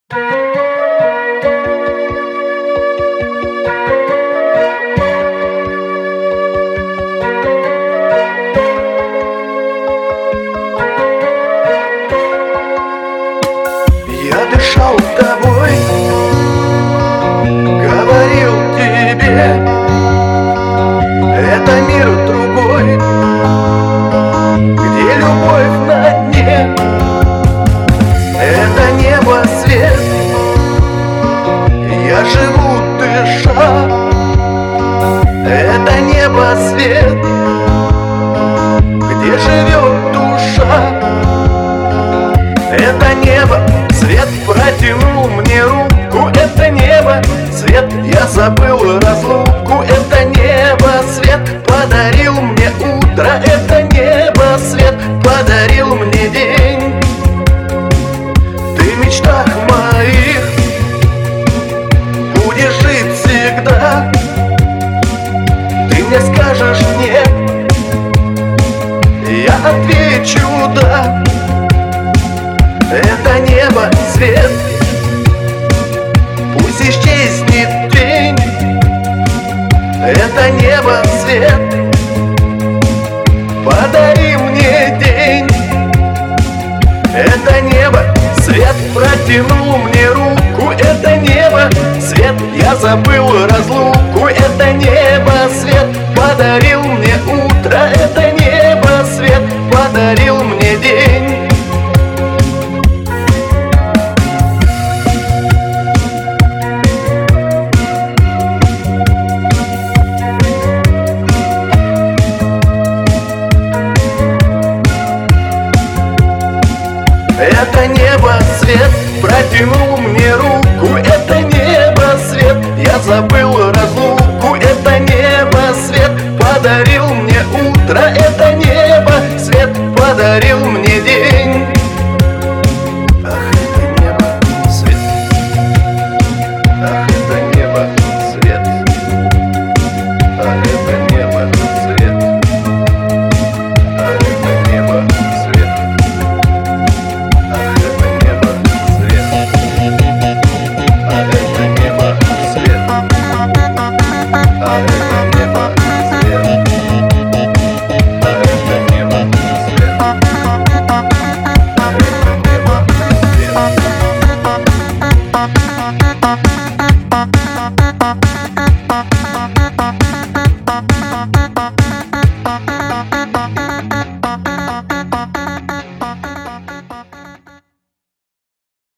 Я дышал тобой, говорил тебе, это мир другой, где любовь на дне. Это небо свет, я живу дыша. Это небо свет, где живет душа. Это небо свет протянул мне руку. Это небо свет, я забыл разлуку. Это небо свет подарил мне утро. Это небо свет подарил мне день. Ты в мечтах моих будешь жить всегда. Ты мне скажешь нет, я отвечу да. Это небо свет, пусть исчезнет тень. Это небо свет, подари мне день. Это небо свет протянул мне руку. Это небо свет, я забыл разлуку. Это небо свет подарил мне утро. Это небо свет подарил мне день. Это небо свет протянул мне руку. Это небо свет, я забыл разлуку. Это небо свет подарил мне утро. Это небо свет подарил мне день. Ах, это небо свет. Ах, это небо свет. Ах, это небо свет. Ах, это небо свет. Ах, это небо свет. Ах, это небо свет. Ах, это небо свет. Ах, это небо свет. Ах, это небо свет.